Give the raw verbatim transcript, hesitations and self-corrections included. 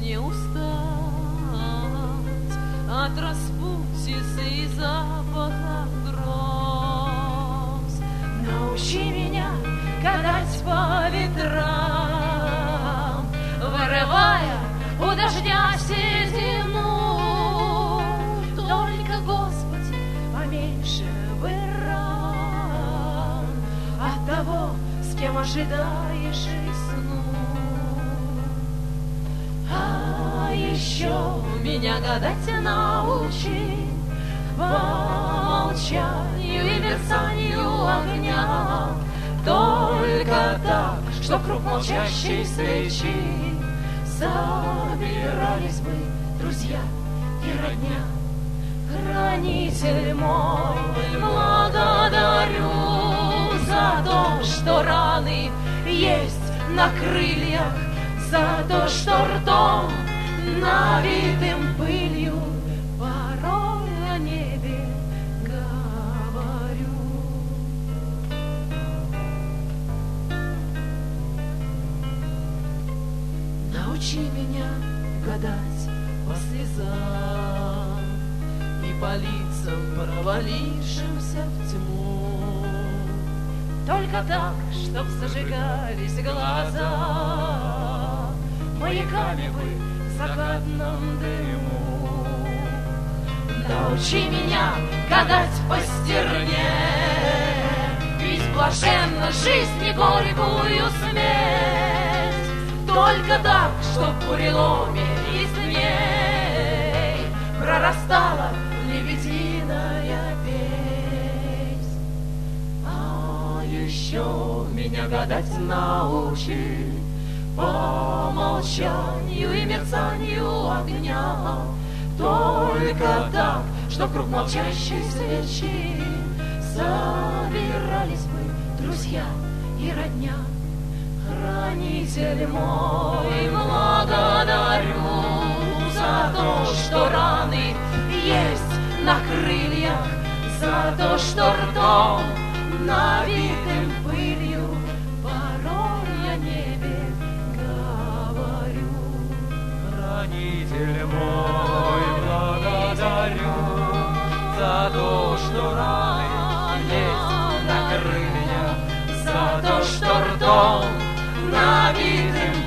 не устать от распутицы и запаха роз. Научи меня гадать по ветрам, вырывая у дождя седину. Только, Господи, поменьше бы ран от того, с кем ожидаешь весну. А еще меня гадать научи по молчанию и мерцанию огня. Только так, что круг молчащей свечи собирались бы друзья и родня. Хранитель мой, благодарю за то, что раны есть на крыльях, за то, что ртом навитым пылью порой о небе говорю. Научи меня гадать по слезам и по лицам, провалившимся в тьму. Только так, чтоб зажигались глаза маяками бы в закатном дыму. Научи меня гадать по стерне, ведь блаженна жизнь и горькую смерть. Только так, чтоб в буреломе из дней прорастала лебединая песнь. А еще меня гадать научи по молчанию и мерцанию огня. Только так, что круг молчащей свечи собирались бы друзья и родня. Хранитель мой, благодарю за то, что раны есть на крыльях, за то, что ртом навитым пылью порой о небе говорю. Хранитель мой, благодарю за то, что раны есть на крыльях, за то, что ртом навитым